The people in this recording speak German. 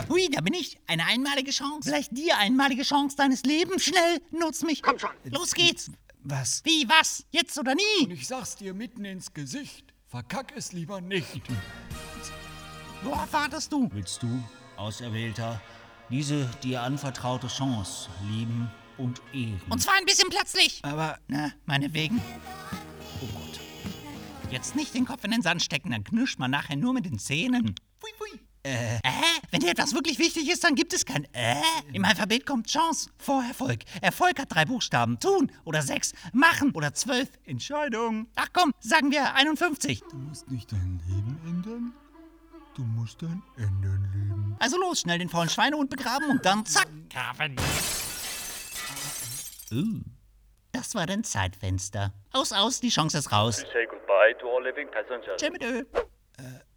Hui, da bin ich. Eine einmalige Chance. Vielleicht die einmalige Chance deines Lebens. Schnell, nutz mich. Komm schon. Los geht's. Was? Wie, was? Jetzt oder nie? Und ich sag's dir mitten ins Gesicht. Verkack es lieber nicht. Worauf wartest du? Willst du, Auserwählter, diese dir anvertraute Chance lieben und ehren? Und zwar ein bisschen plötzlich. Aber, Na, meinetwegen. oh Gott. Jetzt nicht den Kopf in den Sand stecken, dann knirscht man nachher nur mit den Zähnen. Pfui, pfui. Wenn dir etwas wirklich wichtig ist, dann gibt es kein Im Alphabet kommt Chance vor Erfolg. Erfolg hat 3 Buchstaben. Tun oder 6. Machen oder 12. Entscheidung. Ach komm, sagen wir 51. Du musst nicht dein Leben ändern. Du musst dein Ändern leben. Also los, schnell den faulen Schweinehund begraben und dann zack. Graben. Das war dein Zeitfenster. Aus, die Chance ist raus. Say goodbye to all living passengers. Tschö mit Ö.